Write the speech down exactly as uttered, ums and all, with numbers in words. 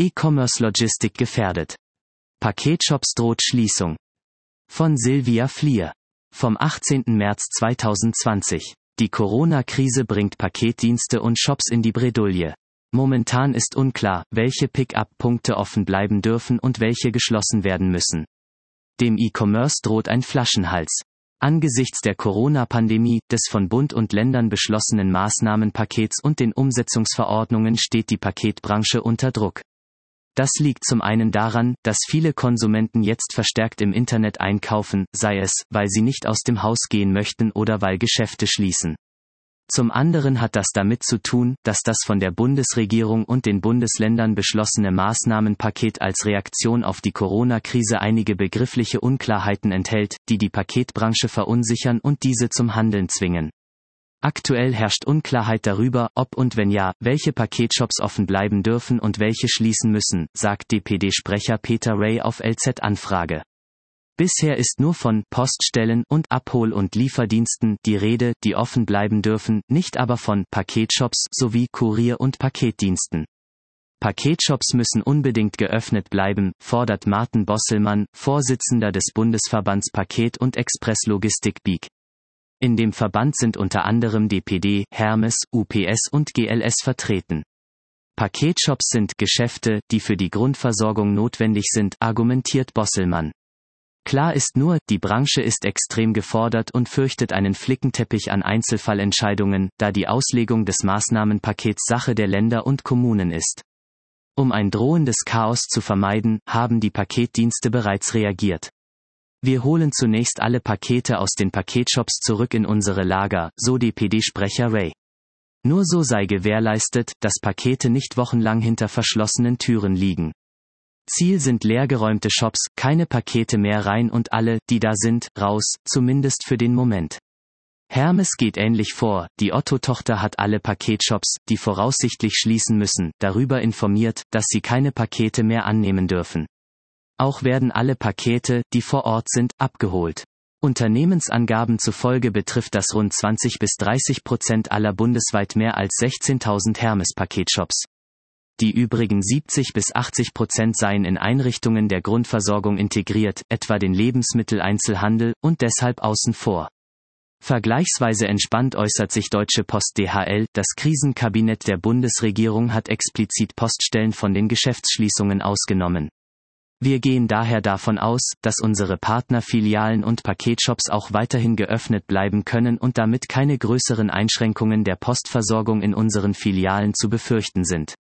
E-Commerce-Logistik gefährdet. Paketshops droht Schließung. Von Silvia Flier. Vom achtzehnten März zweitausendzwanzig. Die Corona-Krise bringt Paketdienste und Shops in die Bredouille. Momentan ist unklar, welche Pick-up-Punkte offen bleiben dürfen und welche geschlossen werden müssen. Dem E-Commerce droht ein Flaschenhals. Angesichts der Corona-Pandemie, des von Bund und Ländern beschlossenen Maßnahmenpakets und den Umsetzungsverordnungen steht die Paketbranche unter Druck. Das liegt zum einen daran, dass viele Konsumenten jetzt verstärkt im Internet einkaufen, sei es, weil sie nicht aus dem Haus gehen möchten oder weil Geschäfte schließen. Zum anderen hat das damit zu tun, dass das von der Bundesregierung und den Bundesländern beschlossene Maßnahmenpaket als Reaktion auf die Corona-Krise einige begriffliche Unklarheiten enthält, die die Paketbranche verunsichern und diese zum Handeln zwingen. Aktuell herrscht Unklarheit darüber, ob und wenn ja, welche Paketshops offen bleiben dürfen und welche schließen müssen, sagt D P D-Sprecher Peter Ray auf L Z-Anfrage. Bisher ist nur von Poststellen und Abhol- und Lieferdiensten die Rede, die offen bleiben dürfen, nicht aber von Paketshops sowie Kurier- und Paketdiensten. Paketshops müssen unbedingt geöffnet bleiben, fordert Martin Bosselmann, Vorsitzender des Bundesverbands Paket- und Expresslogistik B I G. In dem Verband sind unter anderem D P D, Hermes, U P S und G L S vertreten. Paketshops sind Geschäfte, die für die Grundversorgung notwendig sind, argumentiert Bosselmann. Klar ist nur, die Branche ist extrem gefordert und fürchtet einen Flickenteppich an Einzelfallentscheidungen, da die Auslegung des Maßnahmenpakets Sache der Länder und Kommunen ist. Um ein drohendes Chaos zu vermeiden, haben die Paketdienste bereits reagiert. Wir holen zunächst alle Pakete aus den Paketshops zurück in unsere Lager, so D P D-Sprecher Ray. Nur so sei gewährleistet, dass Pakete nicht wochenlang hinter verschlossenen Türen liegen. Ziel sind leergeräumte Shops, keine Pakete mehr rein und alle, die da sind, raus, zumindest für den Moment. Hermes geht ähnlich vor, die Otto-Tochter hat alle Paketshops, die voraussichtlich schließen müssen, darüber informiert, dass sie keine Pakete mehr annehmen dürfen. Auch werden alle Pakete, die vor Ort sind, abgeholt. Unternehmensangaben zufolge betrifft das rund zwanzig bis dreißig Prozent aller bundesweit mehr als sechzehntausend Hermes-Paketshops. Die übrigen siebzig bis achtzig Prozent seien in Einrichtungen der Grundversorgung integriert, etwa den Lebensmitteleinzelhandel, und deshalb außen vor. Vergleichsweise entspannt äußert sich Deutsche Post D H L, das Krisenkabinett der Bundesregierung hat explizit Poststellen von den Geschäftsschließungen ausgenommen. Wir gehen daher davon aus, dass unsere Partnerfilialen und Paketshops auch weiterhin geöffnet bleiben können und damit keine größeren Einschränkungen der Postversorgung in unseren Filialen zu befürchten sind.